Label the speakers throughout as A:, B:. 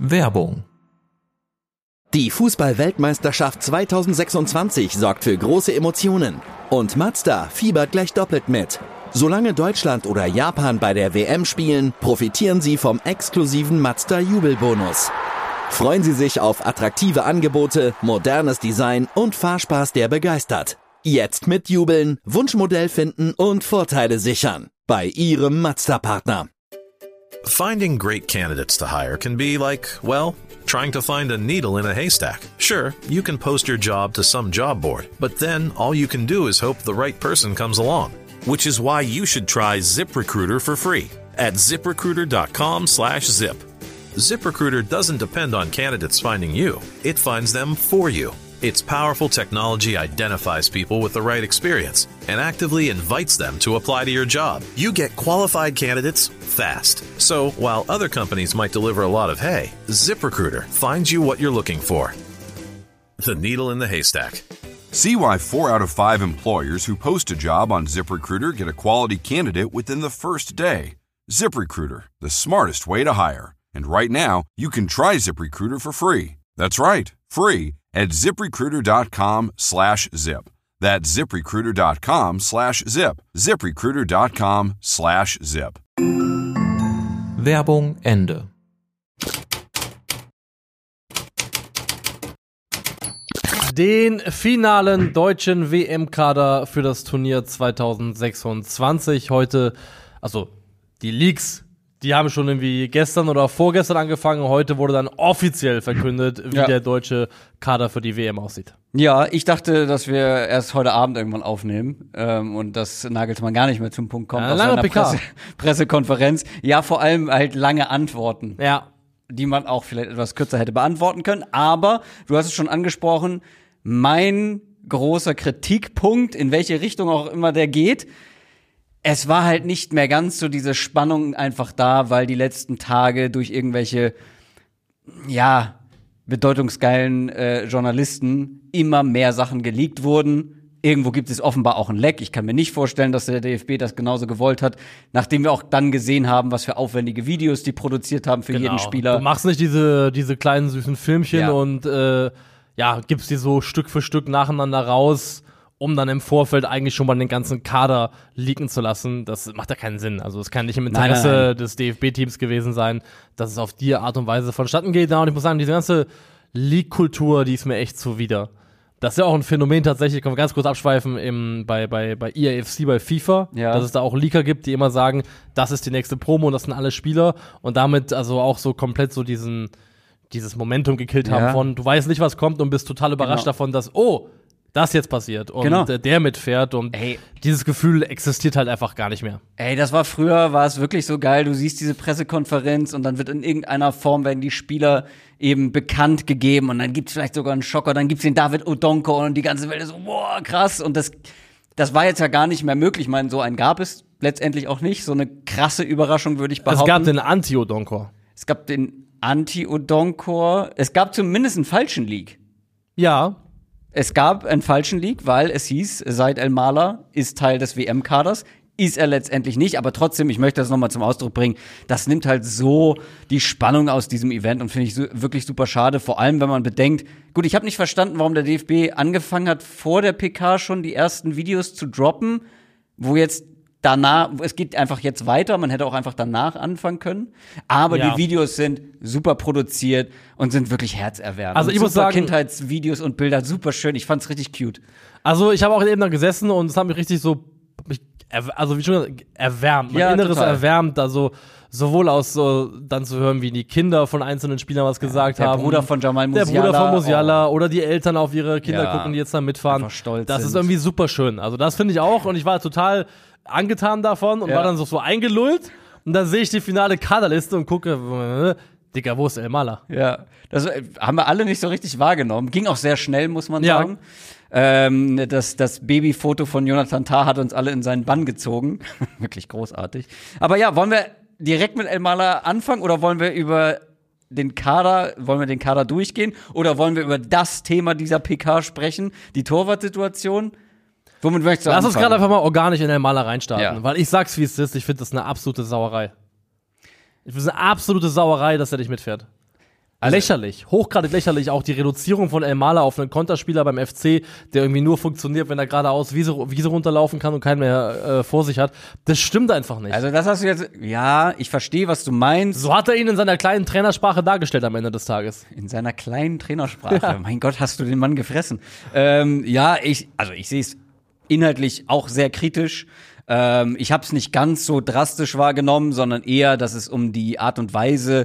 A: Werbung.
B: Die Fußball-Weltmeisterschaft 2026 sorgt für große Emotionen. Und Mazda fiebert gleich doppelt mit. Solange Deutschland oder Japan bei der WM spielen, profitieren Sie vom exklusiven Mazda-Jubelbonus. Freuen Sie sich auf attraktive Angebote, modernes Design und Fahrspaß, der begeistert. Jetzt mitjubeln, Wunschmodell finden und Vorteile sichern. Bei Ihrem Mazda-Partner.
C: Finding great candidates to hire can be like, well, trying to find a needle in a haystack. Sure, you can post your job to some job board, but then all you can do is hope the right person comes along. Which is why you should try ZipRecruiter for free at ZipRecruiter.com/zip. ZipRecruiter doesn't depend on candidates finding you. It finds them for you. Its powerful technology identifies people with the right experience and actively invites them to apply to your job. You get qualified candidates fast. So while other companies might deliver a lot of hay, ZipRecruiter finds you what you're looking for. The needle in the haystack.
D: See why 4 out of 5 employers who post a job on ZipRecruiter get a quality candidate within the first day. ZipRecruiter, the smartest way to hire. And right now, you can try ZipRecruiter for free. That's right, free at ZipRecruiter.com/zip. That's ZipRecruiter.com/zip. ZipRecruiter.com/zip.
A: Werbung Ende.
E: Den finalen deutschen WM-Kader für das Turnier 2026 heute, also die Leaks, die haben schon irgendwie gestern oder vorgestern angefangen. Heute wurde dann offiziell verkündet, wie der deutsche Kader für die WM aussieht.
F: Ja, ich dachte, dass wir erst heute Abend irgendwann aufnehmen und dass Nagelsmann gar nicht mehr zum Punkt kommt.
E: Ja, lange PK.
F: Pressekonferenz. Ja, vor allem halt lange Antworten.
E: Ja.
F: Die man auch vielleicht etwas kürzer hätte beantworten können. Aber, du hast es schon angesprochen, mein großer Kritikpunkt, in welche Richtung auch immer der geht, es war halt nicht mehr ganz so diese Spannung einfach da, weil die letzten Tage durch irgendwelche, ja, bedeutungsgeilen Journalisten immer mehr Sachen geleakt wurden. Irgendwo gibt es offenbar auch ein Leck. Ich kann mir nicht vorstellen, dass der DFB das genauso gewollt hat, nachdem wir auch dann gesehen haben, was für aufwendige Videos die produziert haben für jeden Spieler.
E: Du machst nicht diese kleinen süßen Filmchen und gibst die so Stück für Stück nacheinander raus, um dann im Vorfeld eigentlich schon mal den ganzen Kader leaken zu lassen. Das macht ja keinen Sinn. Also es kann nicht im Interesse des DFB-Teams gewesen sein, dass es auf die Art und Weise vonstatten geht. Und ich muss sagen, diese ganze Leak-Kultur, die ist mir echt zuwider. Das ist ja auch ein Phänomen tatsächlich, können wir ganz kurz abschweifen, bei EAFC, bei FIFA, dass es da auch Leaker gibt, die immer sagen, das ist die nächste Promo und das sind alle Spieler und damit also auch so komplett so dieses Momentum gekillt haben von, du weißt nicht, was kommt und bist total überrascht davon, dass, das jetzt passiert und der mitfährt und dieses Gefühl existiert halt einfach gar nicht mehr.
F: Das war früher, war es wirklich so geil, du siehst diese Pressekonferenz und dann wird in irgendeiner Form werden die Spieler eben bekannt gegeben und dann gibt's vielleicht sogar einen Schocker, dann gibt's den David Odonko und die ganze Welt ist so, boah, krass und das war jetzt ja gar nicht mehr möglich. Ich meine, so einen gab es letztendlich auch nicht, so eine krasse Überraschung würde ich behaupten.
E: Es gab den Anti-Odonkor.
F: Es gab den Anti-Odonkor, es gab zumindest einen falschen Leak.
E: Ja.
F: Es gab einen falschen Leak, weil es hieß, Said El-Mala ist Teil des WM-Kaders. Ist er letztendlich nicht, aber trotzdem, ich möchte das nochmal zum Ausdruck bringen, das nimmt halt so die Spannung aus diesem Event und finde ich wirklich super schade, vor allem wenn man bedenkt, gut, ich habe nicht verstanden, warum der DFB angefangen hat, vor der PK schon die ersten Videos zu droppen, wo jetzt danach, es geht einfach jetzt weiter, man hätte auch einfach danach anfangen können, aber die Videos sind super produziert und sind wirklich herzerwärmend.
E: Also ich muss sagen,
F: Kindheitsvideos und Bilder, super schön, ich fand's richtig cute.
E: Also ich habe auch eben da gesessen und es hat mich richtig so, wie schon gesagt, erwärmt, mein Inneres total erwärmt, also sowohl aus so dann zu hören, wie die Kinder von einzelnen Spielern was gesagt haben.
F: Der Bruder von Jamal Musiala.
E: Der Bruder von Musiala oder die Eltern auf ihre Kinder gucken, die jetzt da mitfahren.
F: Stolz
E: das ist irgendwie super schön. Also das finde ich auch und ich war total angetan davon und war dann so eingelullt und dann sehe ich die finale Kaderliste und gucke, Digga, wo ist El-Mala?
F: Ja, das haben wir alle nicht so richtig wahrgenommen. Ging auch sehr schnell, muss man sagen. Das Babyfoto von Jonathan Tah hat uns alle in seinen Bann gezogen. Wirklich großartig. Aber ja, wollen wir direkt mit El-Mala anfangen oder wollen wir den Kader durchgehen oder wollen wir über das Thema dieser PK sprechen, die Torwartsituation? Womit möchtest du anfangen?
E: Lass uns gerade einfach mal organisch in El-Mala reinstarten, weil ich sag's, wie es ist, ich finde das eine absolute Sauerei. Ich finde es eine absolute Sauerei, dass er nicht mitfährt.
F: Also,
E: lächerlich, hochgradig lächerlich, auch die Reduzierung von Elmalah auf einen Konterspieler beim FC, der irgendwie nur funktioniert, wenn er geradeaus Wiese runterlaufen kann und keinen mehr vor sich hat. Das stimmt einfach nicht.
F: Also das hast du jetzt, ja, ich verstehe, was du meinst.
E: So hat er ihn in seiner kleinen Trainersprache dargestellt am Ende des Tages.
F: In seiner kleinen Trainersprache. Ja. Mein Gott, hast du den Mann gefressen. Ja, ich sehe es inhaltlich auch sehr kritisch. Ich habe es nicht ganz so drastisch wahrgenommen, sondern eher, dass es um die Art und Weise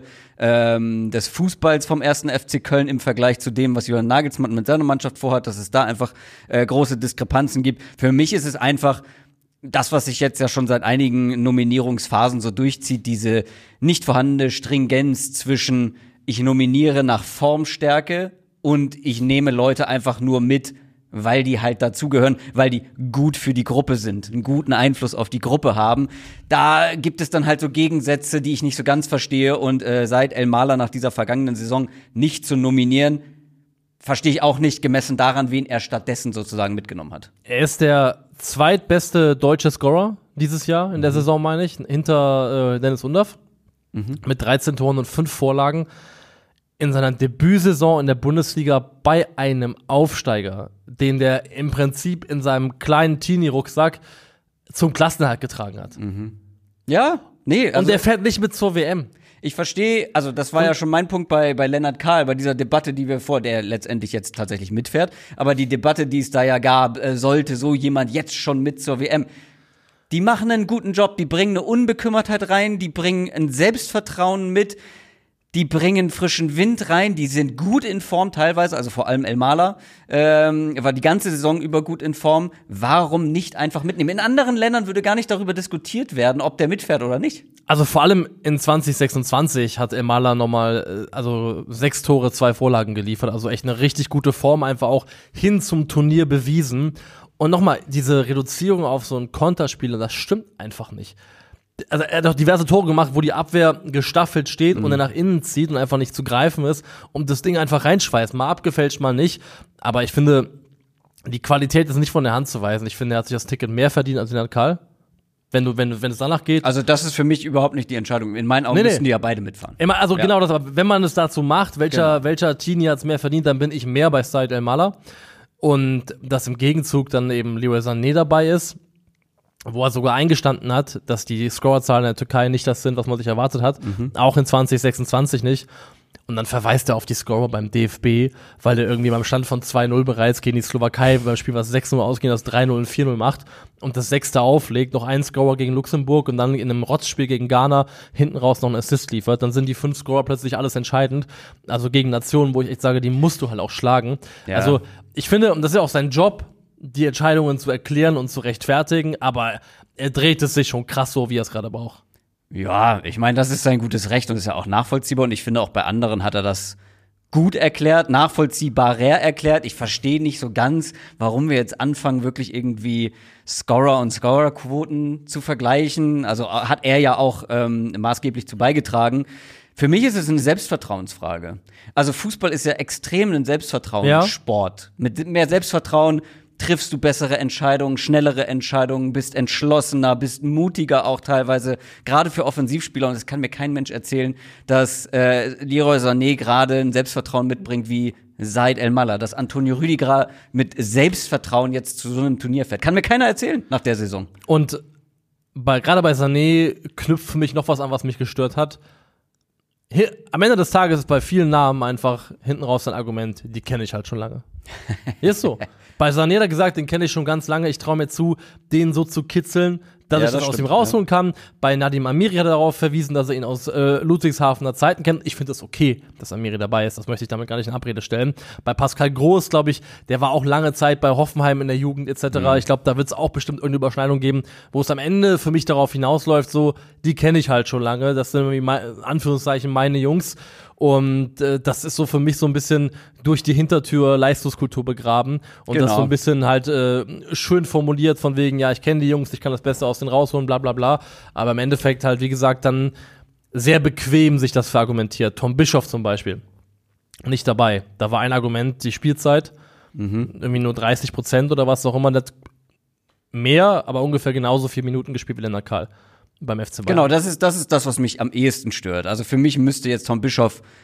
F: des Fußballs vom 1. FC Köln im Vergleich zu dem, was Julian Nagelsmann mit seiner Mannschaft vorhat, dass es da einfach große Diskrepanzen gibt. Für mich ist es einfach das, was sich jetzt ja schon seit einigen Nominierungsphasen so durchzieht, diese nicht vorhandene Stringenz zwischen ich nominiere nach Formstärke und ich nehme Leute einfach nur mit, weil die halt dazugehören, weil die gut für die Gruppe sind, einen guten Einfluss auf die Gruppe haben. Da gibt es dann halt so Gegensätze, die ich nicht so ganz verstehe. Und seit Elmalah nach dieser vergangenen Saison nicht zu nominieren, verstehe ich auch nicht, gemessen daran, wen er stattdessen sozusagen mitgenommen hat.
E: Er ist der zweitbeste deutsche Scorer dieses Jahr in der Saison, meine ich, hinter Dennis Undaff mit 13 Toren und 5 Vorlagen. In seiner Debütsaison in der Bundesliga bei einem Aufsteiger, den der im Prinzip in seinem kleinen Teenie-Rucksack zum Klassenerhalt getragen hat.
F: Ja, nee. Also
E: und der fährt nicht mit zur WM.
F: Ich verstehe, also das war ja schon mein Punkt bei Lennart Kahl, bei dieser Debatte, die wir der letztendlich jetzt tatsächlich mitfährt, aber die Debatte, die es da ja gab, sollte so jemand jetzt schon mit zur WM. Die machen einen guten Job, die bringen eine Unbekümmertheit rein, die bringen ein Selbstvertrauen mit, die bringen frischen Wind rein, die sind gut in Form teilweise, also vor allem Elmalah war die ganze Saison über gut in Form. Warum nicht einfach mitnehmen? In anderen Ländern würde gar nicht darüber diskutiert werden, ob der mitfährt oder nicht.
E: Also vor allem in 2026 hat Elmalah nochmal 6 Tore, 2 Vorlagen geliefert, also echt eine richtig gute Form, einfach auch hin zum Turnier bewiesen. Und nochmal, diese Reduzierung auf so einen Konterspieler, das stimmt einfach nicht. Also er hat doch diverse Tore gemacht, wo die Abwehr gestaffelt steht und er nach innen zieht und einfach nicht zu greifen ist und das Ding einfach reinschweißt. Mal abgefälscht, mal nicht. Aber ich finde, die Qualität ist nicht von der Hand zu weisen. Ich finde, er hat sich das Ticket mehr verdient als Lennart Kahl. Wenn es danach geht.
F: Also das ist für mich überhaupt nicht die Entscheidung. In meinen Augen müssen die ja beide mitfahren.
E: Immer, also genau das, aber wenn man es dazu macht, welcher Teenie hat es mehr verdient, dann bin ich mehr bei Said Elmalah. Und dass im Gegenzug dann eben Leroy Sané dabei ist, wo er sogar eingestanden hat, dass die Scorerzahlen in der Türkei nicht das sind, was man sich erwartet hat. Auch in 2026 nicht. Und dann verweist er auf die Scorer beim DFB, weil er irgendwie beim Stand von 2-0 bereits gegen die Slowakei, beim Spiel was 6-0 ausgehen, das 3-0 und 4-0 macht und das 6. auflegt, noch einen Scorer gegen Luxemburg und dann in einem Rotzspiel gegen Ghana hinten raus noch einen Assist liefert. Dann sind die 5 Scorer plötzlich alles entscheidend. Also gegen Nationen, wo ich echt sage, die musst du halt auch schlagen. Ja. Also ich finde, und das ist ja auch sein Job, die Entscheidungen zu erklären und zu rechtfertigen, aber er dreht es sich schon krass so, wie er es gerade braucht.
F: Ja, ich meine, das ist sein gutes Recht und ist ja auch nachvollziehbar und ich finde auch bei anderen hat er das gut erklärt, nachvollziehbarer erklärt. Ich verstehe nicht so ganz, warum wir jetzt anfangen, wirklich irgendwie Scorer und Scorerquoten zu vergleichen. Also hat er ja auch maßgeblich zu beigetragen. Für mich ist es eine Selbstvertrauensfrage. Also Fußball ist ja extrem ein Selbstvertrauenssport. Mit mehr Selbstvertrauen triffst du bessere Entscheidungen, schnellere Entscheidungen, bist entschlossener, bist mutiger auch teilweise, gerade für Offensivspieler. Und es kann mir kein Mensch erzählen, dass Leroy Sané gerade ein Selbstvertrauen mitbringt wie Said Elmalah, dass Antonio Rüdiger mit Selbstvertrauen jetzt zu so einem Turnier fährt. Kann mir keiner erzählen nach der Saison.
E: Und gerade bei Sané knüpft für mich noch was an, was mich gestört hat. Am Ende des Tages ist bei vielen Namen einfach hinten raus ein Argument, die kenne ich halt schon lange. Ist so. Bei Sané hat er gesagt, den kenne ich schon ganz lange, ich traue mir zu, den so zu kitzeln, dass ich das aus ihm rausholen kann. Bei Nadim Amiri hat er darauf verwiesen, dass er ihn aus Ludwigshafener Zeiten kennt. Ich finde es okay, dass Amiri dabei ist. Das möchte ich damit gar nicht in Abrede stellen. Bei Pascal Groß, glaube ich, der war auch lange Zeit bei Hoffenheim in der Jugend etc. Ich glaube, da wird es auch bestimmt irgendeine Überschneidung geben, wo es am Ende für mich darauf hinausläuft, so, die kenne ich halt schon lange. Das sind irgendwie, Anführungszeichen, meine Jungs. Und das ist so für mich so ein bisschen durch die Hintertür Leistungskultur begraben und das so ein bisschen halt schön formuliert von wegen, ja, ich kenne die Jungs, ich kann das Beste aus denen rausholen, bla bla bla, aber im Endeffekt halt, wie gesagt, dann sehr bequem sich das verargumentiert. Tom Bischoff zum Beispiel, nicht dabei. Da war ein Argument, die Spielzeit, irgendwie nur 30% oder was auch immer, das mehr, aber ungefähr genauso 4 Minuten gespielt wie Lennart Kahl beim FC Bayern.
F: Genau, das ist das, was mich am ehesten stört. Also für mich müsste jetzt Tom Bischoff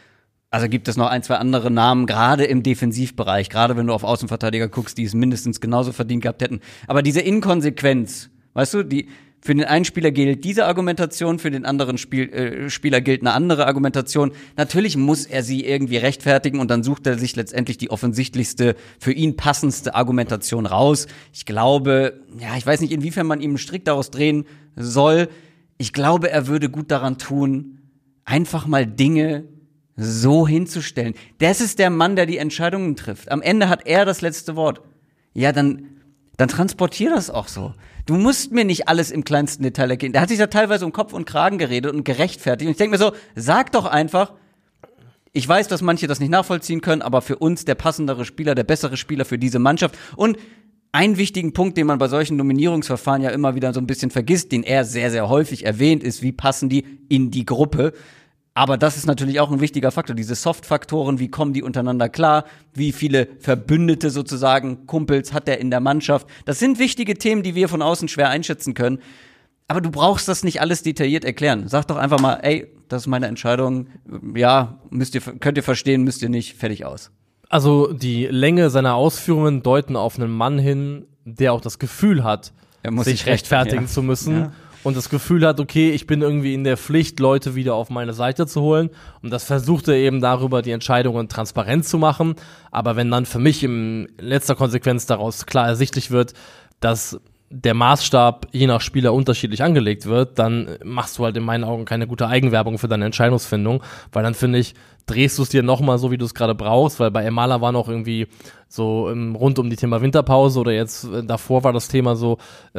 F: Also gibt es noch ein, zwei andere Namen, gerade im Defensivbereich, gerade wenn du auf Außenverteidiger guckst, die es mindestens genauso verdient gehabt hätten. Aber diese Inkonsequenz, weißt du, für den einen Spieler gilt diese Argumentation, für den anderen Spieler gilt eine andere Argumentation. Natürlich muss er sie irgendwie rechtfertigen und dann sucht er sich letztendlich die offensichtlichste, für ihn passendste Argumentation raus. Ich glaube, ich weiß nicht, inwiefern man ihm einen Strick daraus drehen soll. Ich glaube, er würde gut daran tun, einfach mal Dinge so hinzustellen. Das ist der Mann, der die Entscheidungen trifft. Am Ende hat er das letzte Wort. Ja, dann transportier das auch so. Du musst mir nicht alles im kleinsten Detail ergehen. Der hat sich ja teilweise um Kopf und Kragen geredet und gerechtfertigt. Und ich denke mir so, sag doch einfach, ich weiß, dass manche das nicht nachvollziehen können, aber für uns der passendere Spieler, der bessere Spieler für diese Mannschaft. Und einen wichtigen Punkt, den man bei solchen Nominierungsverfahren ja immer wieder so ein bisschen vergisst, den er sehr, sehr häufig erwähnt, ist, wie passen die in die Gruppe. Aber das ist natürlich auch ein wichtiger Faktor, diese Soft-Faktoren, wie kommen die untereinander klar, wie viele Verbündete sozusagen, Kumpels hat er in der Mannschaft. Das sind wichtige Themen, die wir von außen schwer einschätzen können. Aber du brauchst das nicht alles detailliert erklären. Sag doch einfach mal, ey, das ist meine Entscheidung, ja, könnt ihr verstehen, müsst ihr nicht, fertig aus.
E: Also die Länge seiner Ausführungen deuten auf einen Mann hin, der auch das Gefühl hat, sich rechtfertigen zu müssen. Ja. Und das Gefühl hat, okay, ich bin irgendwie in der Pflicht, Leute wieder auf meine Seite zu holen. Und das versucht er eben darüber, die Entscheidungen transparent zu machen. Aber wenn dann für mich in letzter Konsequenz daraus klar ersichtlich wird, dass der Maßstab je nach Spieler unterschiedlich angelegt wird, dann machst du halt in meinen Augen keine gute Eigenwerbung für deine Entscheidungsfindung, weil dann finde ich, drehst du es dir nochmal so, wie du es gerade brauchst, weil bei Emala war noch irgendwie so rund um die Thema Winterpause oder jetzt davor war das Thema so,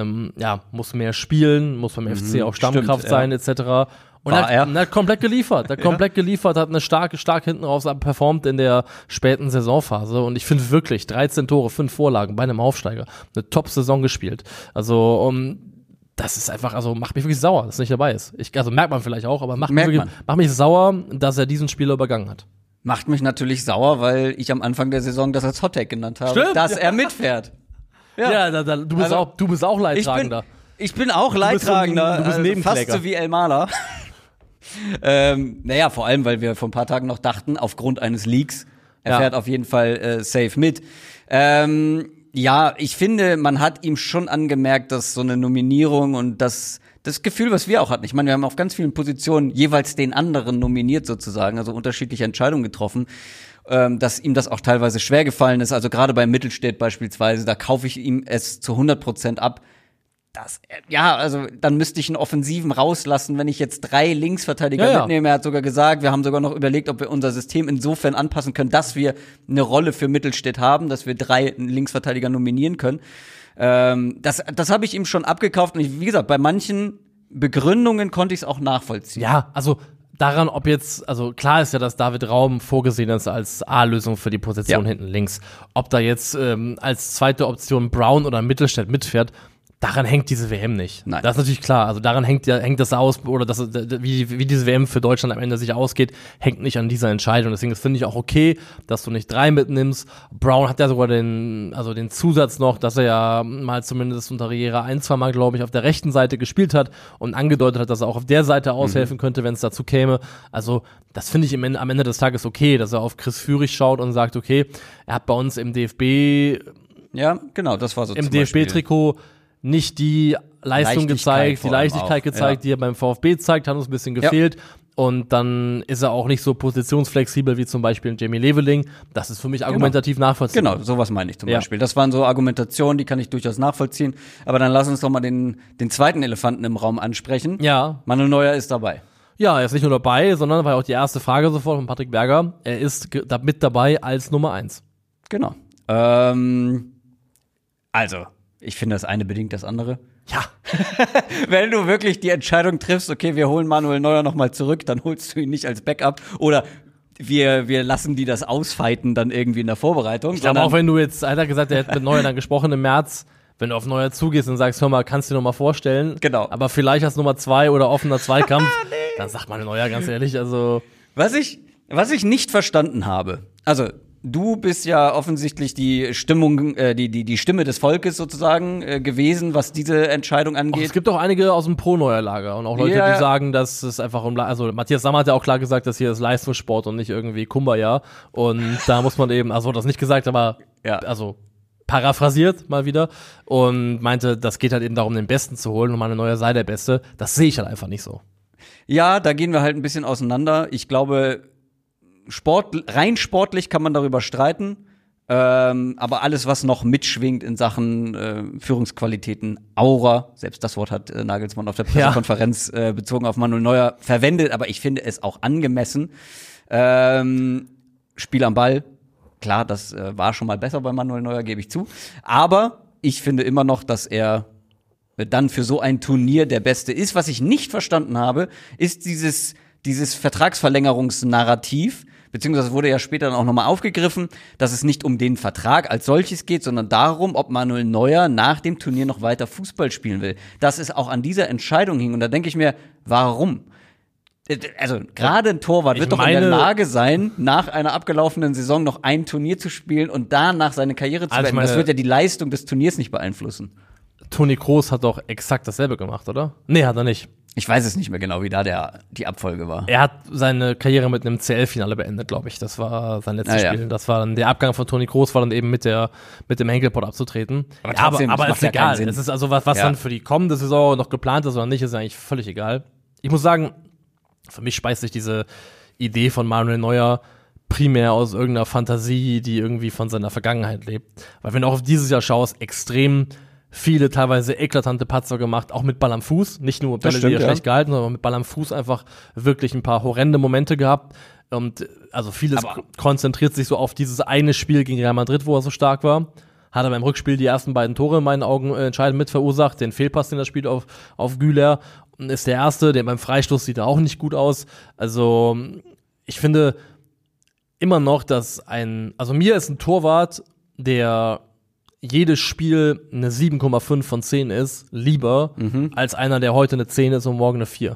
E: muss mehr spielen, muss beim FC auch Stammkraft sein, etc. Und er hat komplett geliefert. Hat eine stark hinten raus performt in der späten Saisonphase. Und ich finde wirklich 13 Tore, 5 Vorlagen bei einem Aufsteiger. Eine Top-Saison gespielt. Also, das ist einfach, also macht mich wirklich sauer, dass er nicht dabei ist. Also merkt man vielleicht auch, aber macht mich sauer, dass er diesen Spieler übergangen hat.
F: Macht mich natürlich sauer, weil ich am Anfang der Saison das als Hottag genannt habe.
E: Stimmt,
F: dass er mitfährt.
E: Du bist auch Leidtragender.
F: Ich bin auch Leidtragender.
E: Du bist Nebenkläger.
F: Fast so wie Elmala. Vor allem, weil wir vor ein paar Tagen noch dachten, aufgrund eines Leaks, er fährt auf jeden Fall safe mit. Ich finde, man hat ihm schon angemerkt, dass so eine Nominierung und das Gefühl, was wir auch hatten, ich meine, wir haben auf ganz vielen Positionen jeweils den anderen nominiert sozusagen, also unterschiedliche Entscheidungen getroffen, dass ihm das auch teilweise schwer gefallen ist, also gerade bei Mittelstädt beispielsweise, da kaufe ich ihm es zu 100% ab. Dann müsste ich einen Offensiven rauslassen, wenn ich jetzt 3 Linksverteidiger mitnehme. Er hat sogar gesagt, wir haben sogar noch überlegt, ob wir unser System insofern anpassen können, dass wir eine Rolle für Mittelstädt haben, dass wir 3 Linksverteidiger nominieren können. Das habe ich ihm schon abgekauft. Und wie gesagt, bei manchen Begründungen konnte ich es auch nachvollziehen.
E: Ja, also daran, ob jetzt, also klar ist ja, dass David Raum vorgesehen ist als A-Lösung für die Position hinten links. Ob da jetzt als zweite Option Brown oder Mittelstädt mitfährt, daran hängt diese WM nicht.
F: Nein.
E: Das ist natürlich klar. Also daran hängt das aus, oder wie diese WM für Deutschland am Ende sich ausgeht, hängt nicht an dieser Entscheidung. Deswegen finde ich auch okay, dass du nicht 3 mitnimmst. Brown hat ja sogar den Zusatz noch, dass er ja mal zumindest unter Riera 1-2 Mal, glaube ich, auf der rechten Seite gespielt hat und angedeutet hat, dass er auch auf der Seite aushelfen könnte, wenn es dazu käme. Also das finde ich am Ende des Tages okay, dass er auf Chris Führig schaut und sagt, okay, er hat bei uns im DFB
F: das war so
E: im DFB-Trikot nicht die Leistung gezeigt, die Leichtigkeit gezeigt, die er beim VfB zeigt, hat uns ein bisschen gefehlt. Und dann ist er auch nicht so positionsflexibel wie zum Beispiel Jamie Leveling. Das ist für mich argumentativ nachvollziehbar.
F: Genau, sowas meine ich zum Beispiel. Das waren so Argumentationen, die kann ich durchaus nachvollziehen. Aber dann lass uns doch mal den zweiten Elefanten im Raum ansprechen.
E: Ja.
F: Manuel Neuer ist dabei.
E: Ja, er ist nicht nur dabei, sondern war auch die erste Frage sofort von Patrick Berger. Er ist mit dabei als Nummer 1.
F: Genau. Ich finde, das eine bedingt das andere.
E: Ja.
F: Wenn du wirklich die Entscheidung triffst, okay, wir holen Manuel Neuer nochmal zurück, dann holst du ihn nicht als Backup oder wir lassen die das ausfighten dann irgendwie in der Vorbereitung.
E: Ich glaube auch, wenn du jetzt, er hat gesagt, er hätte mit Neuer dann gesprochen im März, wenn du auf Neuer zugehst und sagst, hör mal, kannst du dir noch mal vorstellen.
F: Genau.
E: Aber vielleicht als Nummer 2 oder offener Zweikampf, dann sagt Manuel Neuer ganz ehrlich, also.
F: Was ich nicht verstanden habe, also du bist ja offensichtlich die Stimmung, die Stimme des Volkes sozusagen gewesen, was diese Entscheidung angeht.
E: Es gibt auch einige aus dem Pro-Neuer-Lager und auch Leute, die sagen, dass es einfach also Matthias Sammer hat ja auch klar gesagt, dass hier ist Leistungssport und nicht irgendwie Kumbaya. Und da muss man eben, also das nicht gesagt, aber also paraphrasiert mal wieder und meinte, das geht halt eben darum, den Besten zu holen und Manuel Neuer sei der Beste. Das sehe ich halt einfach nicht so.
F: Ja, da gehen wir halt ein bisschen auseinander. Ich glaube, rein sportlich kann man darüber streiten, aber alles, was noch mitschwingt in Sachen Führungsqualitäten, Aura, selbst das Wort hat Nagelsmann auf der Pressekonferenz bezogen auf Manuel Neuer verwendet, aber ich finde es auch angemessen. Spiel am Ball, klar, das war schon mal besser bei Manuel Neuer, gebe ich zu, aber ich finde immer noch, dass er dann für so ein Turnier der Beste ist. Was ich nicht verstanden habe, ist dieses Vertragsverlängerungsnarrativ, beziehungsweise wurde ja später dann auch nochmal aufgegriffen, dass es nicht um den Vertrag als solches geht, sondern darum, ob Manuel Neuer nach dem Turnier noch weiter Fußball spielen will. Dass es auch an dieser Entscheidung hing. Und da denke ich mir, warum? Also gerade ein Torwart wird doch in der Lage sein, nach einer abgelaufenen Saison noch ein Turnier zu spielen und danach seine Karriere zu beenden. Das wird ja die Leistung des Turniers nicht beeinflussen.
E: Toni Kroos hat doch exakt dasselbe gemacht, oder? Nee, hat er nicht.
F: Ich weiß es nicht mehr genau, wie da die Abfolge war.
E: Er hat seine Karriere mit einem CL-Finale beendet, glaube ich. Das war sein letztes Spiel. Das war dann der Abgang von Toni Kroos, war dann eben mit dem Henkelpott abzutreten. Aber trotzdem, aber ist egal. Es ist also was dann für die kommende Saison noch geplant ist oder nicht, ist eigentlich völlig egal. Ich muss sagen, für mich speist sich diese Idee von Manuel Neuer primär aus irgendeiner Fantasie, die irgendwie von seiner Vergangenheit lebt. Weil wenn du auch auf dieses Jahr schaust, extrem viele teilweise eklatante Patzer gemacht, auch mit Ball am Fuß, nicht nur Bälle, die er schlecht gehalten, sondern mit Ball am Fuß einfach wirklich ein paar horrende Momente gehabt. Und also vieles konzentriert sich so auf dieses eine Spiel gegen Real Madrid, wo er so stark war. Hat er beim Rückspiel die ersten beiden Tore in meinen Augen entscheidend mit verursacht. Den Fehlpass, den er spielt auf Güler, ist der erste. Der beim Freistoß sieht er auch nicht gut aus. Also ich finde immer noch, dass also mir ist ein Torwart, der jedes Spiel eine 7,5 von 10 ist, lieber als einer, der heute eine 10 ist und morgen eine 4.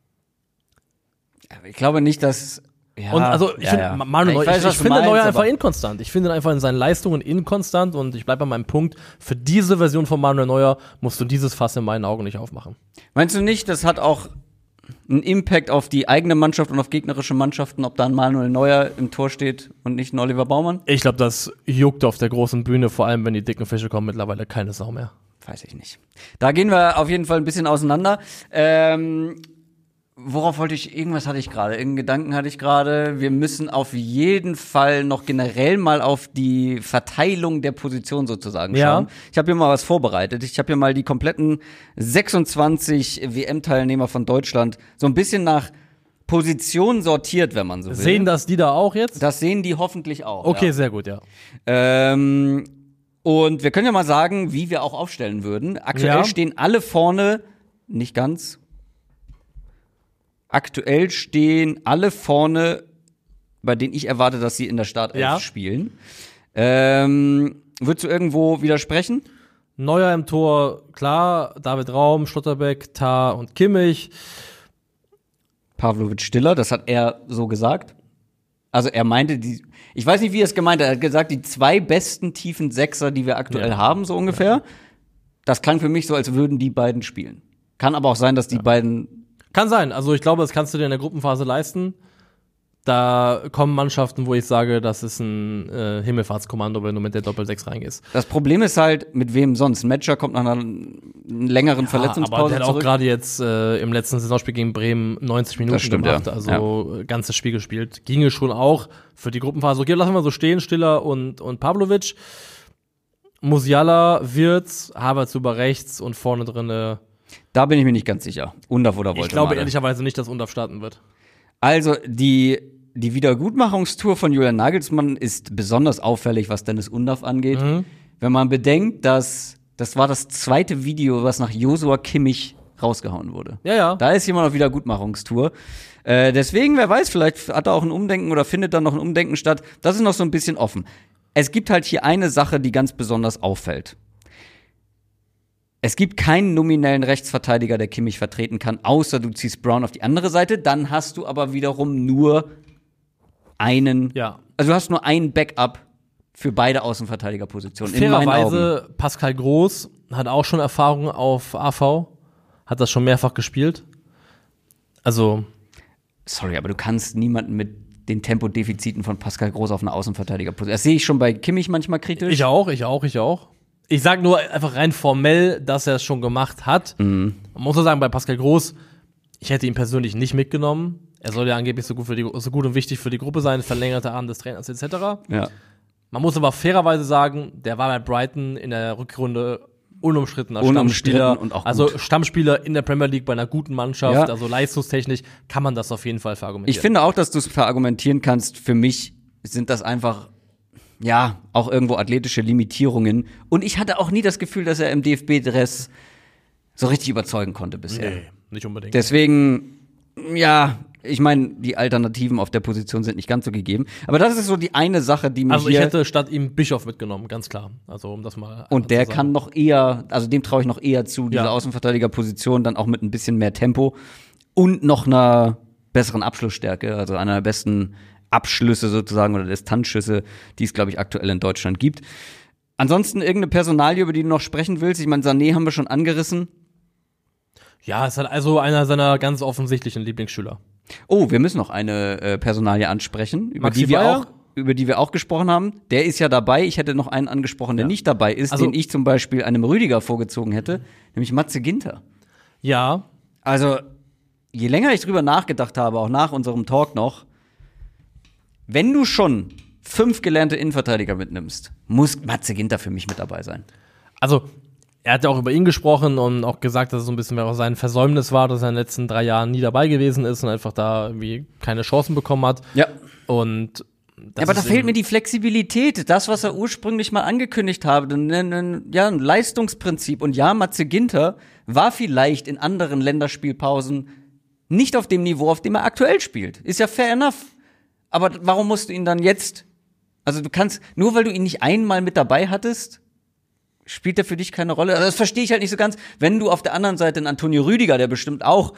F: Ich glaube nicht, dass
E: und also ich finde Neuer einfach inkonstant. Ich finde ihn einfach in seinen Leistungen inkonstant und ich bleibe bei meinem Punkt, für diese Version von Manuel Neuer musst du dieses Fass in meinen Augen nicht aufmachen.
F: Meinst du nicht, das hat auch einen Impact auf die eigene Mannschaft und auf gegnerische Mannschaften, ob da ein Manuel Neuer im Tor steht und nicht ein Oliver Baumann?
E: Ich glaube, das juckt auf der großen Bühne, vor allem wenn die dicken Fische kommen, mittlerweile keine Sau mehr.
F: Weiß ich nicht. Da gehen wir auf jeden Fall ein bisschen auseinander. Worauf irgendwas hatte ich gerade, irgendeinen Gedanken hatte ich gerade. Wir müssen auf jeden Fall noch generell mal auf die Verteilung der Position sozusagen schauen. Ich habe hier mal was vorbereitet. Ich habe hier mal die kompletten 26 WM-Teilnehmer von Deutschland so ein bisschen nach Position sortiert, wenn man so will.
E: Sehen das die da auch jetzt?
F: Das sehen die hoffentlich auch.
E: Okay, sehr gut, ja.
F: Und wir können ja mal sagen, wie wir auch aufstellen würden. Aktuell stehen alle vorne, nicht ganz. Aktuell stehen alle vorne, bei denen ich erwarte, dass sie in der Startelf spielen. Würdest du irgendwo widersprechen?
E: Neuer im Tor, klar. David Raum, Schlotterbeck, Tah und Kimmich.
F: Pavlovic Stiller, das hat er so gesagt. Also er meinte, ich weiß nicht, wie er es gemeint hat. Er hat gesagt, die 2 besten tiefen Sechser, die wir aktuell haben, so ungefähr. Ja. Das klang für mich so, als würden die beiden spielen. Kann aber auch sein, dass die beiden
E: kann sein. Also ich glaube, das kannst du dir in der Gruppenphase leisten. Da kommen Mannschaften, wo ich sage, das ist ein Himmelfahrtskommando, wenn du mit der Doppel-6 reingehst.
F: Das Problem ist halt, mit wem sonst? Ein Matcher kommt nach einer längeren Verletzungspause
E: aber der hat auch gerade jetzt im letzten Saisonspiel gegen Bremen 90 Minuten gemacht. Also ganzes Spiel gespielt. Ginge schon auch für die Gruppenphase. Okay, lassen wir so stehen, Stiller und Pavlovic. Musiala, Wirtz, Havertz über rechts und vorne drinne.
F: Da bin ich mir nicht ganz sicher. Undaf oder Woltemade.
E: Ich glaube ehrlicherweise nicht, dass Undaf starten wird.
F: Also, die Wiedergutmachungstour von Julian Nagelsmann ist besonders auffällig, was Dennis Undaf angeht. Wenn man bedenkt, dass das war das zweite Video, was nach Joshua Kimmich rausgehauen wurde.
E: Ja.
F: Da ist jemand auf Wiedergutmachungstour. Deswegen, wer weiß, vielleicht hat da auch ein Umdenken oder findet dann noch ein Umdenken statt. Das ist noch so ein bisschen offen. Es gibt halt hier eine Sache, die ganz besonders auffällt. Es gibt keinen nominellen Rechtsverteidiger, der Kimmich vertreten kann, außer du ziehst Brown auf die andere Seite. Dann hast du aber wiederum nur einen.
E: Ja.
F: Also du hast nur einen Backup für beide Außenverteidigerpositionen. In meinen Augen.
E: Fairerweise, Pascal Groß hat auch schon Erfahrung auf AV, hat das schon mehrfach gespielt. Also.
F: Sorry, aber du kannst niemanden mit den Tempodefiziten von Pascal Groß auf einer Außenverteidigerposition. Das sehe ich schon bei Kimmich manchmal kritisch.
E: Ich auch. Ich sag nur einfach rein formell, dass er es schon gemacht hat. Man muss so sagen, bei Pascal Groß, ich hätte ihn persönlich nicht mitgenommen. Er soll ja angeblich so gut und wichtig für die Gruppe sein, verlängerte Arm des Trainers etc.
F: Ja.
E: Man muss aber fairerweise sagen, der war bei Brighton in der Rückrunde unumstrittener Stammspieler.
F: Und auch gut.
E: Also Stammspieler in der Premier League bei einer guten Mannschaft,
F: Ja.
E: also leistungstechnisch kann man das auf jeden Fall verargumentieren.
F: Ich finde auch, dass du es verargumentieren kannst. Für mich sind das einfach, ja, auch irgendwo athletische Limitierungen. Und ich hatte auch nie das Gefühl, dass er im DFB-Dress so richtig überzeugen konnte bisher.
E: Nee, nicht unbedingt.
F: Deswegen, ja, ich meine, die Alternativen auf der Position sind nicht ganz so gegeben. Aber das ist so die eine Sache, die mich
E: Also ich
F: hier
E: hätte statt ihm Bischof mitgenommen, ganz klar. Also um das mal
F: und der
E: zu sagen.
F: kann noch eher, also dem traue ich noch eher zu, diese
E: Ja.
F: Außenverteidigerposition, dann auch mit ein bisschen mehr Tempo und noch einer besseren Abschlussstärke, also einer der besten Abschlüsse sozusagen oder Distanzschüsse, die es, glaube ich, aktuell in Deutschland gibt. Ansonsten irgendeine Personalie, über die du noch sprechen willst? Ich meine, Sané haben wir schon angerissen.
E: Ja, ist halt also einer seiner ganz offensichtlichen Lieblingsschüler.
F: Oh, wir müssen noch eine Personalie ansprechen, über
E: Maxi
F: die wir
E: Bayer?
F: auch über die wir auch gesprochen haben. Der ist ja dabei. Ich hätte noch einen angesprochen, der nicht dabei ist,
E: Also-
F: den ich zum Beispiel einem Rüdiger vorgezogen hätte, nämlich Matze Ginter.
E: Ja,
F: Also, je länger ich drüber nachgedacht habe, auch nach unserem Talk noch, wenn du schon 5 gelernte Innenverteidiger mitnimmst, muss Matze Ginter für mich mit dabei sein.
E: also er hat ja auch über ihn gesprochen und auch gesagt, dass es so ein bisschen mehr auch sein Versäumnis war, dass er in den letzten 3 Jahren nie dabei gewesen ist und einfach da irgendwie keine Chancen bekommen hat.
F: Ja.
E: Und das
F: Aber da
E: ist
F: fehlt mir die Flexibilität, das, was er ursprünglich mal angekündigt habe, ein Leistungsprinzip. Und ja, Matze Ginter war vielleicht in anderen Länderspielpausen nicht auf dem Niveau, auf dem er aktuell spielt. Ist ja fair enough. Aber warum musst du ihn dann jetzt? Also du kannst, nur weil du ihn nicht einmal mit dabei hattest, spielt er für dich keine Rolle. Also das verstehe ich halt nicht so ganz. Wenn du auf der anderen Seite einen Antonio Rüdiger, der bestimmt auch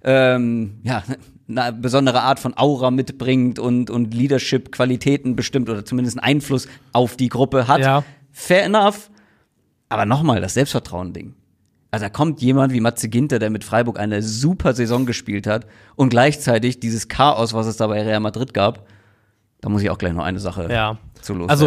F: eine besondere Art von Aura mitbringt und Leadership-Qualitäten bestimmt oder zumindest einen Einfluss auf die Gruppe hat,
E: Ja.
F: fair enough. Aber nochmal, das Selbstvertrauen-Ding. Also da kommt jemand wie Matze Ginter, der mit Freiburg eine super Saison gespielt hat und gleichzeitig dieses Chaos, was es da bei Real Madrid gab, da muss ich auch gleich noch eine Sache zu loswerden.
E: Also,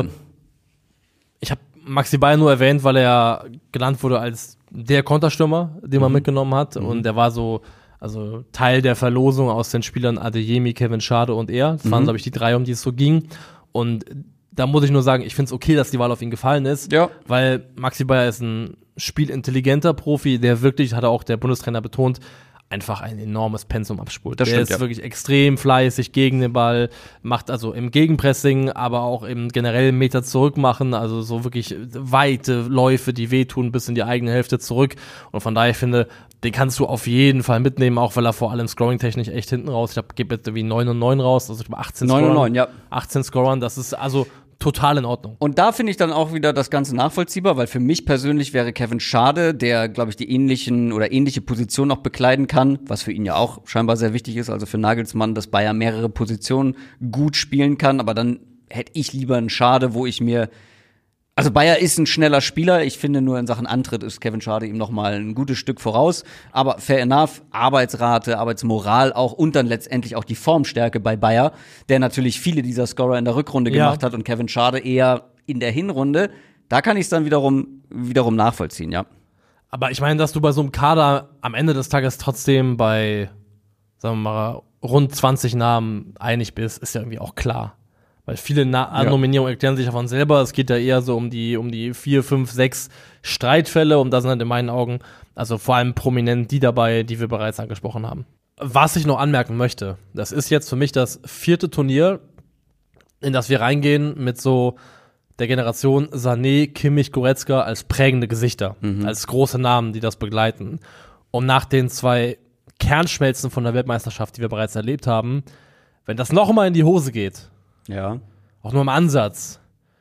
E: ich habe Maxi Bayer nur erwähnt, weil er genannt wurde als der Konterstürmer, den man mitgenommen hat. Und der war so, also Teil der Verlosung aus den Spielern Adeyemi, Kevin Schade und er. Das waren, glaube ich, die 3, um die es so ging. Und da muss ich nur sagen, ich finde es okay, dass die Wahl auf ihn gefallen ist.
F: Ja.
E: Weil Maxi Bayer ist ein spielintelligenter Profi, der wirklich, hat auch der Bundestrainer betont, einfach ein enormes Pensum abspult.
F: Das
E: der
F: stimmt,
E: ist
F: ja.
E: wirklich extrem fleißig gegen den Ball, macht also im Gegenpressing, aber auch im generellen Meter zurück machen, also so wirklich weite Läufe, die wehtun, bis in die eigene Hälfte zurück. Und von daher, ich finde, den kannst du auf jeden Fall mitnehmen, auch weil er vor allem scoring-technisch echt hinten raus, ich glaube, gibt jetzt irgendwie 9 und 9 raus, also ich glaube 18
F: 9 und
E: Scorern.
F: 9, ja.
E: 18 Scorern, das ist also total in Ordnung.
F: Und da finde ich dann auch wieder das Ganze nachvollziehbar, weil für mich persönlich wäre Kevin Schade, der, glaube ich, die ähnliche Position noch bekleiden kann, was für ihn ja auch scheinbar sehr wichtig ist, also für Nagelsmann, dass Bayer mehrere Positionen gut spielen kann, aber dann hätte ich lieber einen Schade, wo ich mir also Bayer ist ein schneller Spieler, ich finde nur in Sachen Antritt ist Kevin Schade ihm noch mal ein gutes Stück voraus, aber fair enough, Arbeitsrate, Arbeitsmoral auch und dann letztendlich auch die Formstärke bei Bayer, der natürlich viele dieser Scorer in der Rückrunde gemacht hat und Kevin Schade eher in der Hinrunde, da kann ich es dann wiederum nachvollziehen, ja.
E: Aber ich meine, dass du bei so einem Kader am Ende des Tages trotzdem bei, sagen wir mal, rund 20 Namen einig bist, ist ja irgendwie auch klar. Weil viele Nominierungen erklären sich ja von selber. Es geht ja eher so um die 4, 5, 6 Streitfälle. Und da sind halt in meinen Augen, also vor allem prominent die dabei, die wir bereits angesprochen haben. Was ich noch anmerken möchte, das ist jetzt für mich das 4. Turnier, in das wir reingehen mit so der Generation Sané, Kimmich, Goretzka als prägende Gesichter, als große Namen, die das begleiten. Und nach den 2 Kernschmelzen von der Weltmeisterschaft, die wir bereits erlebt haben, wenn das noch mal in die Hose geht,
F: Ja.
E: auch nur im Ansatz,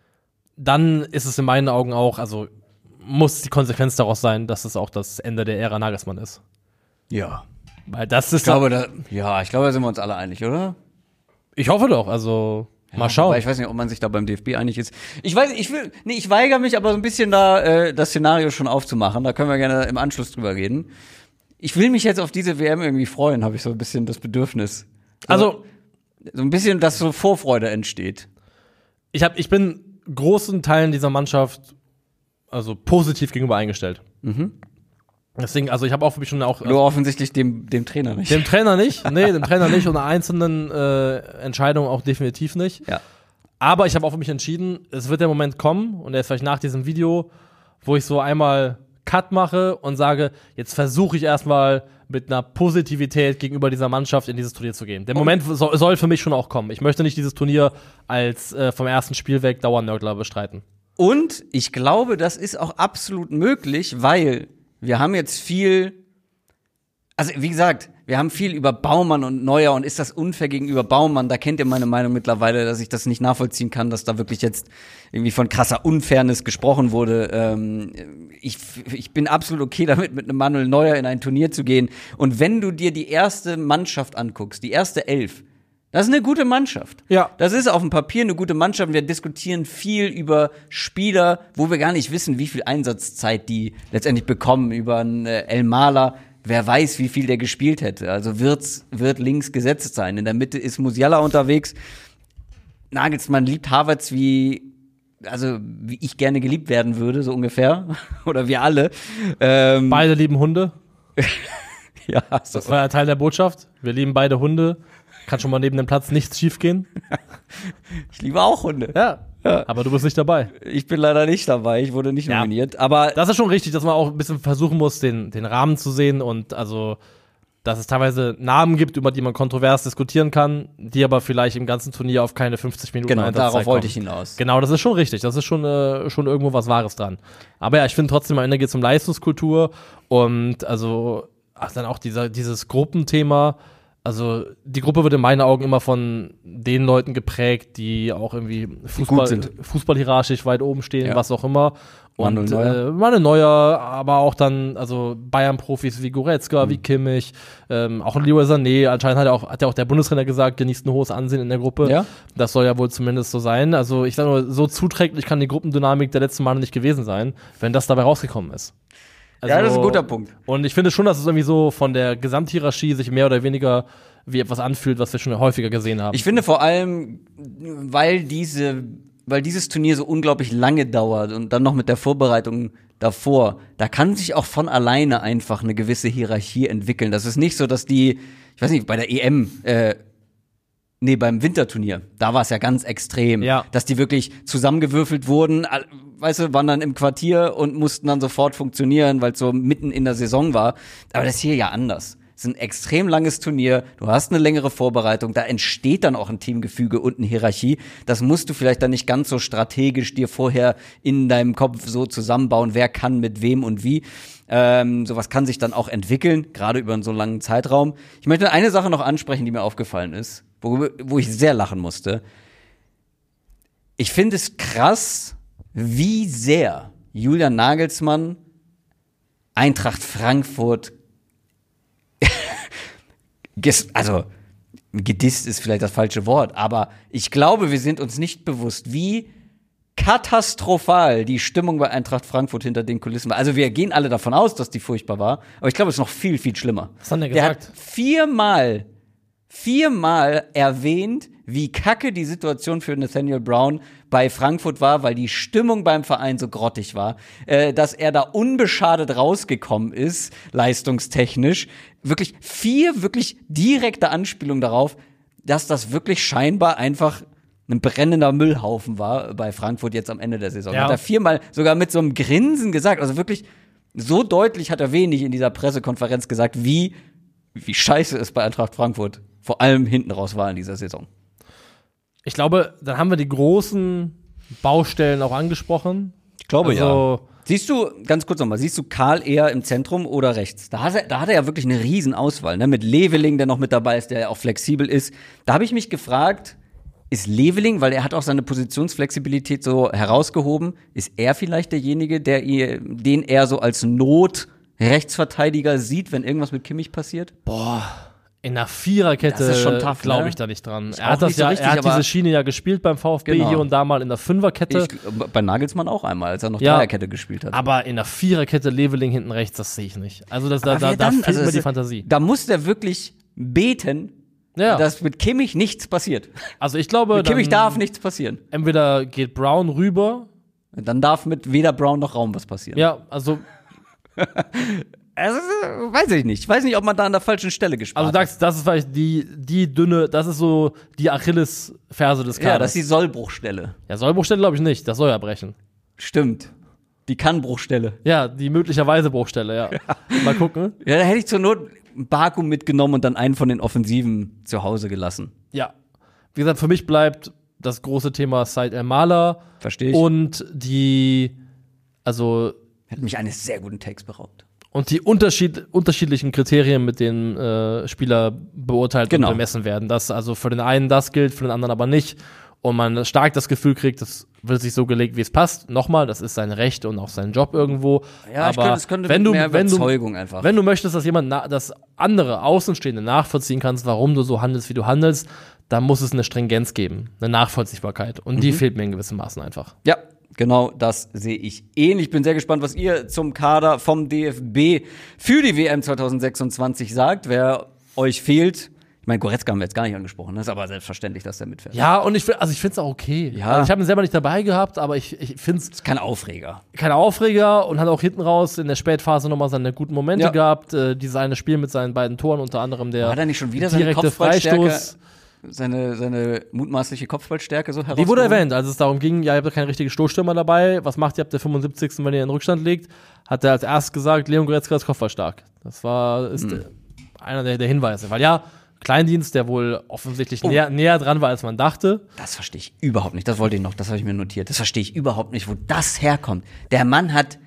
E: dann ist es in meinen Augen auch, also muss die Konsequenz daraus sein, dass es auch das Ende der Ära Nagelsmann ist.
F: Ja.
E: Weil das ist
F: Ich glaube, da sind wir uns alle einig, oder?
E: Ich hoffe doch, also mal schauen.
F: Aber ich weiß nicht, ob man sich da beim DFB einig ist. Ich weigere mich aber so ein bisschen da das Szenario schon aufzumachen. Da können wir gerne im Anschluss drüber reden. Ich will mich jetzt auf diese WM irgendwie freuen, habe ich so ein bisschen das Bedürfnis. So ein bisschen, dass so Vorfreude entsteht.
E: Ich bin großen Teilen dieser Mannschaft also positiv gegenüber eingestellt. Deswegen, also ich habe auch für mich schon auch.
F: Nur offensichtlich dem Trainer nicht.
E: Dem Trainer nicht, nee, dem Trainer nicht und einzelnen Entscheidungen auch definitiv nicht.
F: Ja.
E: Aber ich habe auch für mich entschieden, es wird der Moment kommen und der ist vielleicht nach diesem Video, wo ich so einmal Cut mache und sage, jetzt versuche ich erstmal mit einer Positivität gegenüber dieser Mannschaft in dieses Turnier zu gehen. Der Moment soll für mich schon auch kommen. Ich möchte nicht dieses Turnier als vom ersten Spiel weg Dauernörgler bestreiten.
F: Und ich glaube, das ist auch absolut möglich, weil wir haben jetzt viel, also wie gesagt, wir haben viel über Baumann und Neuer und ist das unfair gegenüber Baumann? Da kennt ihr meine Meinung mittlerweile, dass ich das nicht nachvollziehen kann, dass da wirklich jetzt irgendwie von krasser Unfairness gesprochen wurde. Ich bin absolut okay damit, mit einem Manuel Neuer in ein Turnier zu gehen. Und wenn du dir die erste Mannschaft anguckst, die erste Elf, das ist eine gute Mannschaft.
E: Ja.
F: Das ist auf dem Papier eine gute Mannschaft. Wir diskutieren viel über Spieler, wo wir gar nicht wissen, wie viel Einsatzzeit die letztendlich bekommen. Über einen El Mala. Wer weiß, wie viel der gespielt hätte. Also wird links gesetzt sein. In der Mitte ist Musiala unterwegs. Nagelsmann liebt Havertz wie ich gerne geliebt werden würde, so ungefähr. Oder wir alle.
E: Beide lieben Hunde.
F: Ja,
E: das war ja Teil der Botschaft. Wir lieben beide Hunde. Kann schon mal neben dem Platz nichts schief gehen.
F: Ich liebe auch Hunde.
E: Ja. Aber du bist nicht dabei.
F: Ich bin leider nicht dabei, ich wurde nicht nominiert. Aber
E: das ist schon richtig, dass man auch ein bisschen versuchen muss, den Rahmen zu sehen und also, dass es teilweise Namen gibt, über die man kontrovers diskutieren kann, die aber vielleicht im ganzen Turnier auf keine 50 Minuten
F: genau,
E: Einsatzzeit
F: darauf wollte
E: kommen.
F: ich hinaus.
E: Genau, das ist schon richtig. Das ist schon irgendwo was Wahres dran. Aber ja, ich finde trotzdem, am Ende geht es um Leistungskultur und also dann auch dieses Gruppenthema. Also die Gruppe wird in meinen Augen immer von den Leuten geprägt, die auch irgendwie fußballhierarchisch weit oben stehen, was auch immer. Und Manuel Neuer, aber auch dann also Bayern-Profis wie Goretzka, wie Kimmich, auch Leroy Sané. Anscheinend hat ja auch der Bundestrainer gesagt, genießt ein hohes Ansehen in der Gruppe. Ja. Das soll ja wohl zumindest so sein. Also ich sage nur, so zuträglich kann die Gruppendynamik der letzten Male nicht gewesen sein, wenn das dabei rausgekommen ist. Also,
F: ja, das ist ein guter Punkt.
E: Und ich finde schon, dass es irgendwie so von der Gesamthierarchie sich mehr oder weniger wie etwas anfühlt, was wir schon häufiger gesehen haben.
F: Ich finde vor allem, weil dieses Turnier so unglaublich lange dauert und dann noch mit der Vorbereitung davor, da kann sich auch von alleine einfach eine gewisse Hierarchie entwickeln. Das ist nicht so, dass ich weiß nicht, bei der EM, beim Winterturnier, da war es ja ganz extrem, dass die wirklich zusammengewürfelt wurden, weißt du, waren dann im Quartier und mussten dann sofort funktionieren, weil es so mitten in der Saison war. Aber das ist hier ja anders. Es ist ein extrem langes Turnier, du hast eine längere Vorbereitung, da entsteht dann auch ein Teamgefüge und eine Hierarchie. Das musst du vielleicht dann nicht ganz so strategisch dir vorher in deinem Kopf so zusammenbauen, wer kann mit wem und wie. Sowas kann sich dann auch entwickeln, gerade über so einen langen Zeitraum. Ich möchte eine Sache noch ansprechen, die mir aufgefallen ist, wo ich sehr lachen musste. Ich finde es krass, wie sehr Julian Nagelsmann Eintracht Frankfurt gedisst ist vielleicht das falsche Wort, aber ich glaube, wir sind uns nicht bewusst, wie katastrophal die Stimmung bei Eintracht Frankfurt hinter den Kulissen war. Also wir gehen alle davon aus, dass die furchtbar war, aber ich glaube, es ist noch viel, viel schlimmer.
E: Was hat der gesagt?
F: Der hat viermal erwähnt, wie kacke die Situation für Nathaniel Brown bei Frankfurt war, weil die Stimmung beim Verein so grottig war, dass er da unbeschadet rausgekommen ist, leistungstechnisch. Wirklich 4 wirklich direkte Anspielungen darauf, dass das wirklich scheinbar einfach ein brennender Müllhaufen war bei Frankfurt jetzt am Ende der Saison. Ja. Hat er 4-mal sogar mit so einem Grinsen gesagt, also wirklich so deutlich hat er wenig in dieser Pressekonferenz gesagt, wie scheiße es bei Eintracht Frankfurt vor allem hinten raus war in dieser Saison.
E: Ich glaube, dann haben wir die großen Baustellen auch angesprochen.
F: Ich glaube, ja. Siehst du, ganz kurz nochmal, siehst du Karl eher im Zentrum oder rechts? Da hat er ja wirklich eine Riesenauswahl, ne? Mit Leveling, der noch mit dabei ist, der ja auch flexibel ist. Da habe ich mich gefragt, ist Leveling, weil er hat auch seine Positionsflexibilität so herausgehoben, ist er vielleicht derjenige, den er so als Not-Rechtsverteidiger sieht, wenn irgendwas mit Kimmich passiert?
E: Boah, In einer Viererkette glaube ich da nicht dran. Er hat diese Schiene ja gespielt beim VfB hier und da mal in der Fünferkette.
F: Bei Nagelsmann auch einmal, als er noch Dreierkette gespielt hat.
E: Aber in der Viererkette Leveling hinten rechts, das sehe ich nicht. Also da fehlt mir die Fantasie.
F: Da muss der wirklich beten, dass mit Kimmich nichts passiert.
E: Also ich glaube,
F: mit Kimmich darf nichts passieren.
E: Entweder geht Brown rüber.
F: Dann darf mit weder Brown noch Raum was passieren.
E: Ja, also
F: weiß ich nicht. Ich weiß nicht, ob man da an der falschen Stelle gespart hat.
E: Also das ist vielleicht die dünne, das ist so die Achillesferse des Kaders.
F: Ja, das ist die Sollbruchstelle.
E: Ja, Sollbruchstelle glaube ich nicht. Das soll ja brechen.
F: Stimmt. Die Kann-Bruchstelle.
E: Ja, die möglicherweise Bruchstelle, ja. Mal gucken.
F: Ja, da hätte ich zur Not Baku mitgenommen und dann einen von den Offensiven zu Hause gelassen.
E: Ja. Wie gesagt, für mich bleibt das große Thema Said El-Mala.
F: Verstehe ich.
E: Und
F: hat mich eines sehr guten Takes beraubt.
E: Und die unterschiedlichen Kriterien, mit denen Spieler beurteilt und bemessen werden. Dass also für den einen das gilt, für den anderen aber nicht. Und man stark das Gefühl kriegt, das wird sich so gelegt, wie es passt. Nochmal, das ist sein Recht und auch sein Job irgendwo.
F: Ja, aber es könnte mehr Überzeugung einfach.
E: Wenn du möchtest, dass das andere Außenstehende nachvollziehen kannst, warum du so handelst, wie du handelst, dann muss es eine Stringenz geben, eine Nachvollziehbarkeit. Und die fehlt mir in gewissem Maßen einfach.
F: Ja, genau, das sehe ich ähnlich. Ich bin sehr gespannt, was ihr zum Kader vom DFB für die WM 2026 sagt. Wer euch fehlt. Ich meine, Goretzka haben wir jetzt gar nicht angesprochen. Das ist aber selbstverständlich, dass der mitfährt.
E: Ja, und ich finde es auch okay.
F: Ja.
E: Also ich habe ihn selber nicht dabei gehabt, aber ich finde es.
F: Kein Aufreger.
E: Kein Aufreger und hat auch hinten raus in der Spätphase nochmal seine guten Momente gehabt. Dieses eine Spiel mit seinen beiden Toren, unter anderem der
F: hat er nicht schon wieder
E: direkte Freistoß.
F: Seine mutmaßliche Kopfballstärke so herausgehoben?
E: Die wurde erwähnt, als es darum ging, ihr habt keinen richtigen Stoßstürmer dabei. Was macht ihr ab der 75., wenn ihr in Rückstand liegt? Hat er als erstes gesagt, Leon Goretzka ist kopfballstark. Das ist einer der Hinweise. Weil Kleindienst, der wohl offensichtlich näher dran war, als man dachte.
F: Das verstehe ich überhaupt nicht. Das wollte ich noch, das habe ich mir notiert. Das verstehe ich überhaupt nicht, wo das herkommt. Der Mann hat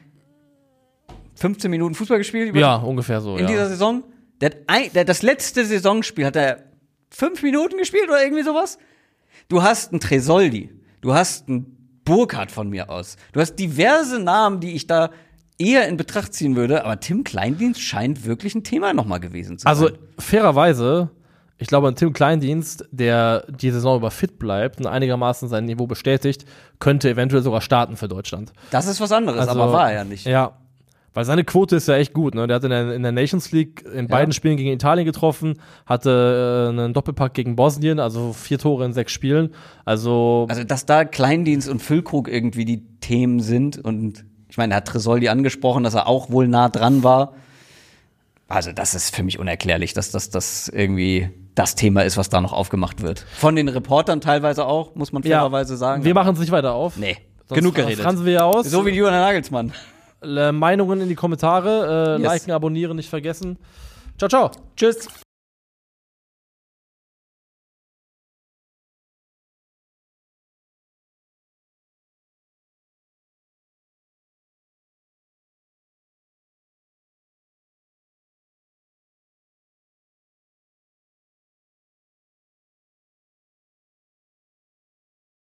F: 15 Minuten Fußball gespielt.
E: Ja, ungefähr so,
F: in dieser Saison. Das letzte Saisonspiel hat er 5 Minuten gespielt oder irgendwie sowas. Du hast einen Tresoldi. Du hast einen Burkhardt von mir aus. Du hast diverse Namen, die ich da eher in Betracht ziehen würde. Aber Tim Kleindienst scheint wirklich ein Thema nochmal gewesen zu sein.
E: Also, fairerweise, ich glaube, ein Tim Kleindienst, der die Saison über fit bleibt und einigermaßen sein Niveau bestätigt, könnte eventuell sogar starten für Deutschland.
F: Das ist was anderes, aber war er ja nicht.
E: Ja, weil seine Quote ist ja echt gut. Ne? Der hat in der Nations League in beiden Spielen gegen Italien getroffen, hatte einen Doppelpack gegen Bosnien, also 4 Tore in 6 Spielen. Also,
F: dass da Kleindienst und Füllkrug irgendwie die Themen sind. Und ich meine, er hat Tresoldi angesprochen, dass er auch wohl nah dran war. Also das ist für mich unerklärlich, dass das irgendwie das Thema ist, was da noch aufgemacht wird. Von den Reportern teilweise auch, muss man fairerweise sagen.
E: Wir machen es nicht weiter auf.
F: Nee,
E: sonst
F: genug geredet.
E: Fransen wir ja aus.
F: So wie Julian Nagelsmann.
E: Meinungen in die Kommentare, liken, abonnieren nicht vergessen. Ciao, ciao.
F: Tschüss.